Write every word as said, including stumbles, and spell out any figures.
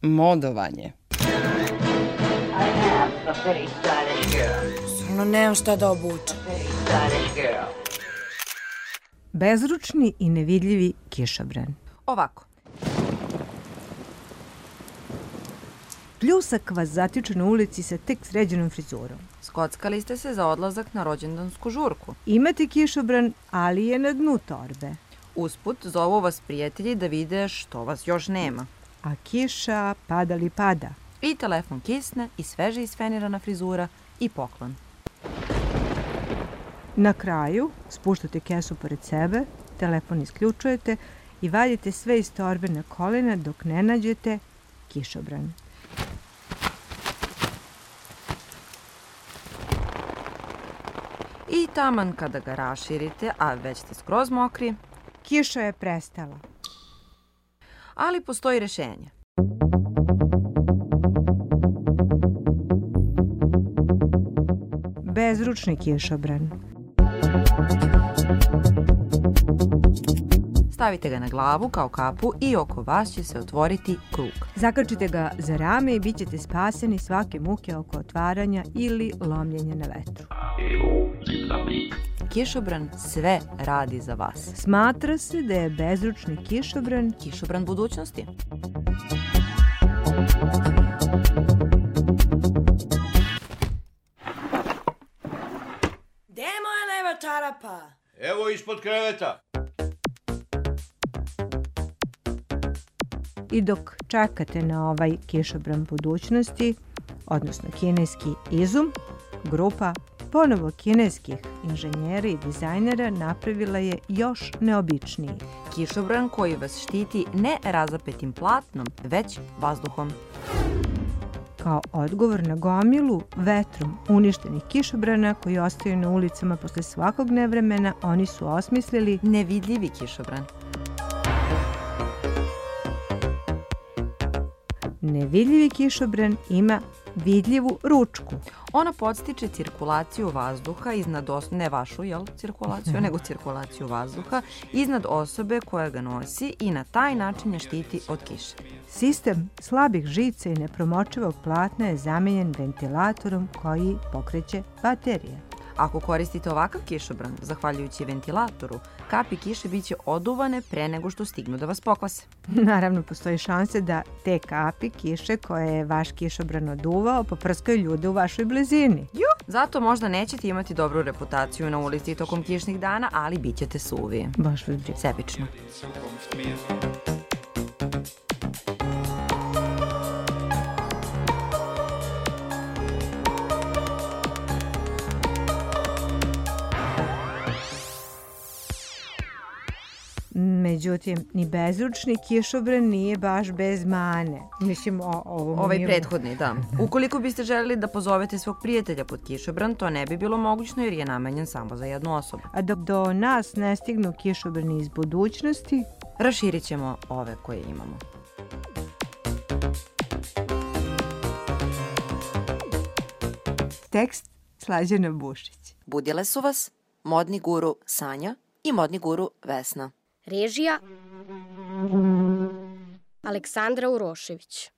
modovanje. Stvarno nemam šta da obučem. Bezručni i nevidljivi kišobran. Ovako. Pljusak vas zatiče na ulici sa tek sređenom frizurom. Skockali ste se za odlazak na rođendansku žurku. Imate kišobran, ali je na dnu torbe. Usput zovu vas prijatelji da vide što vas još nema. A kiša pada li pada. I telefon kisne, i sveže isfenirana frizura, i poklon. Na kraju spuštate kesu pored sebe, telefon isključujete i vadite sve iz torbe na kolena dok ne nađete kišobran. I taman kada ga raširite, a već ste skroz mokri, kiša je prestala. Ali postoji rešenje. Bezručni kišobran. Stavite ga na glavu kao kapu i oko vas će se otvoriti krug. Zakačite ga za rame i bit ćete spaseni svake muke oko otvaranja ili lomljenja na vetru. Kišobran sve radi za vas. Smatra se da je bezručni kišobran kišobran budućnosti. Gde je moja leva čarapa? Evo ispod kreveta. I dok čekate na ovaj kišobran budućnosti, odnosno kineski izum, grupa ponovo kineskih inženjera i dizajnera napravila je još neobičniji. Kišobran koji vas štiti ne razapetim platnom, već vazduhom. Kao odgovor na gomilu vetrom uništenih kišobrana koji ostaju na ulicama posle svakog nevremena, oni su osmislili nevidljivi kišobran. Nevidljivi kišobran ima vidljivu ručku. Ona podstiče cirkulaciju vazduha iznad osobe, ne vašu, jel, cirkulaciju, nego cirkulaciju vazduha, iznad osobe koja ga nosi i na taj način je štiti od kiše. Sistem slabih žica i nepromočivog platna je zamenjen ventilatorom koji pokreće baterije. Ako koristite ovakav kišobran, zahvaljujući ventilatoru, kapi kiše biće oduvane pre nego što stignu da vas pokvase. Naravno, postoji šanse da te kapi kiše koje je vaš kišobran oduvao poprskaju ljude u vašoj blizini. Ju! Zato možda nećete imati dobru reputaciju na ulici tokom kišnih dana, ali bit ćete suvi. Baš vas briga. Sebično. Međutim, ni bezručni kišobran nije baš bez mane. Mislim, o, ovo Ovaj nije... prethodni, da. Ukoliko biste želeli da pozovete svog prijatelja pod kišobran, to ne bi bilo mogućno jer je namenjen samo za jednu osobu. A dok do nas ne stignu kišobrani iz budućnosti, raširit ćemo ove koje imamo. Tekst Slađana Bušić. Budile su vas modni guru Sanja i modni guru Vesna. Režija Aleksandra Urošević.